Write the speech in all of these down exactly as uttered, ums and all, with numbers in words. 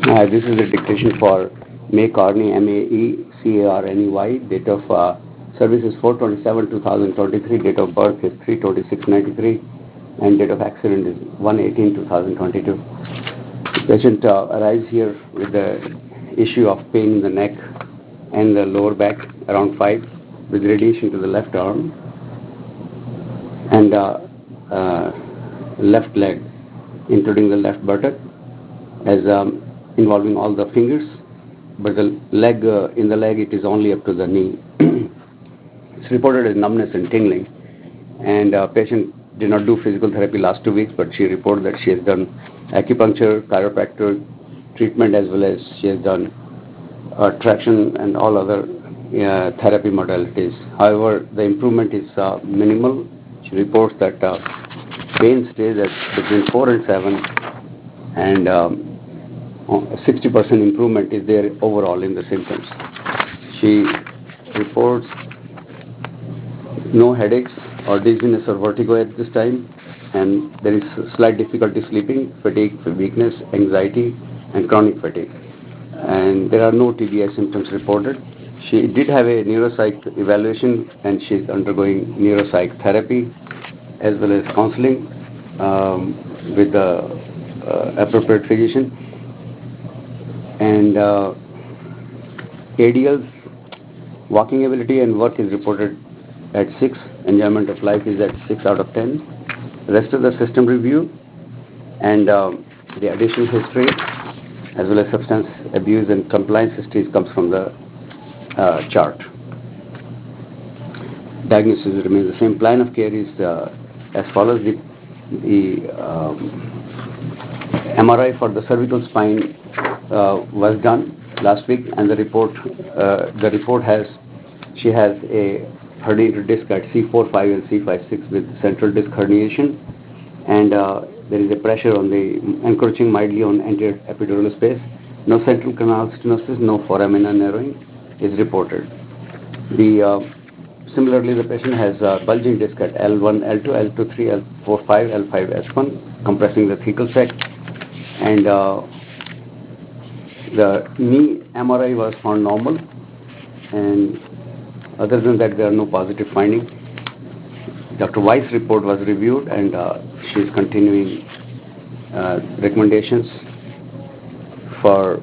Uh, this is a dictation for May Carney, M A E C A R N E Y. Date of uh, service is four twenty-seven two thousand twenty-three. Date of birth is three twenty-six ninety-three. And date of accident is one eighteen two thousand twenty-two. Patient uh, arrives here with the issue of pain in the neck and the lower back around five with radiation to the left arm and uh, uh, left leg, including the left buttock, as um, involving all the fingers, but the leg uh, in the leg it is only up to the knee. It's reported as numbness and tingling, and uh, patient did not do physical therapy last two weeks, but she reported that she has done acupuncture, chiropractor treatment, as well as she has done uh, traction and all other uh, therapy modalities. However, the improvement is uh, minimal. She reports that uh, pain stays at between four and seven, and um, sixty percent improvement is there overall in the symptoms. She reports no headaches or dizziness or vertigo at this time, and there is slight difficulty sleeping, fatigue, weakness, anxiety, and chronic fatigue. And there are no T B I symptoms reported. She did have a neuropsych evaluation, and she's undergoing neuropsych therapy as well as counseling um, with the uh, appropriate physician. And uh, A D L's walking ability and work is reported at six. Enjoyment of life is at six out of ten. Rest of the system review and um, the additional history as well as substance abuse and compliance histories comes from the uh, chart. Diagnosis remains the same. Plan of care is uh, as follows. The, the um, M R I for the cervical spine uh, was done last week, and the report uh, the report has she has a herniated disc at C four five and C five six with central disc herniation, and uh, there is a pressure on the encroaching mildly on anterior epidural space. No central canal stenosis, no foramina narrowing is reported. The uh, Similarly, the patient has uh, bulging disc at L one, L two, L two three, L four five, L five S one, compressing the thecal sac, and uh, the knee M R I was found normal, and other than that, there are no positive findings. Doctor Weiss' report was reviewed, and uh, she is continuing uh, recommendations for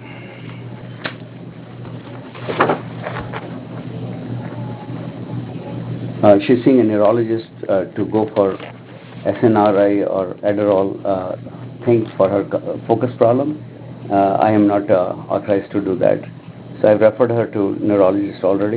uh, she's seeing a neurologist uh, to go for S N R I or Adderall uh, things for her focus problem. Uh, I am not uh, authorized to do that, so I've referred her to neurologist already.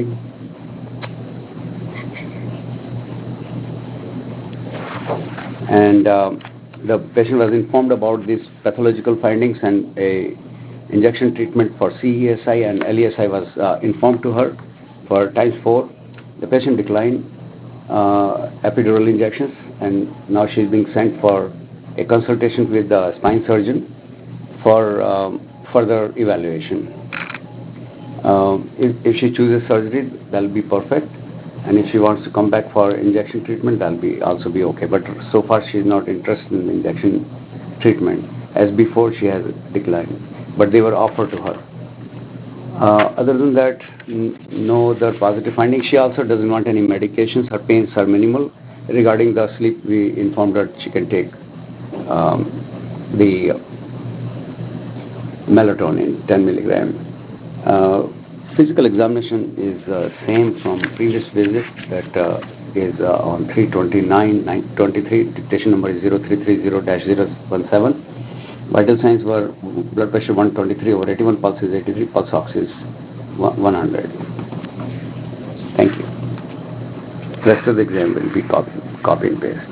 And um, the patient was informed about these pathological findings, and a injection treatment for C E S I and L E S I was uh, informed to her for times four. The patient declined uh, epidural injections, and now she's being sent for a consultation with the spine surgeon for um, further evaluation. Um, if, if she chooses surgery, that'll be perfect. And if she wants to come back for injection treatment, that'll be also be okay. But so far, she's not interested in injection treatment. As before, she has declined, but they were offered to her. Uh, other than that, n- no other positive findings. She also doesn't want any medications. Her pains are minimal. Regarding the sleep, we informed her she can take um, the melatonin, ten milligram. Uh, physical examination is uh, same from previous visit, that uh, is uh, on three twenty-nine twenty-three. Dictation number is zero three three zero dash zero one seven. Vital signs were blood pressure one twenty-three over eighty-one, pulse is eighty-three, pulse ox is one hundred. Thank you. Rest of the exam will be copy, copy and paste.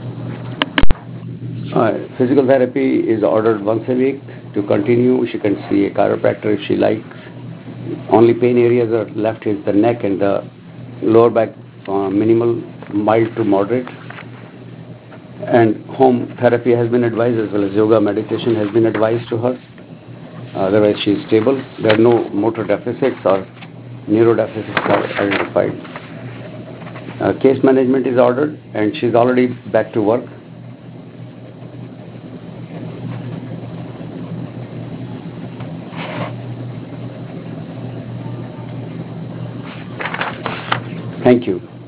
Uh, physical therapy is ordered once a week. To continue, she can see a chiropractor if she likes. Only pain areas are left is the neck and the lower back, uh, minimal, mild to moderate. And home therapy has been advised, as well as yoga meditation has been advised to her. Otherwise, she is stable. There are no motor deficits or neurodeficits are identified. Uh, case management is ordered, and she's already back to work. Thank you.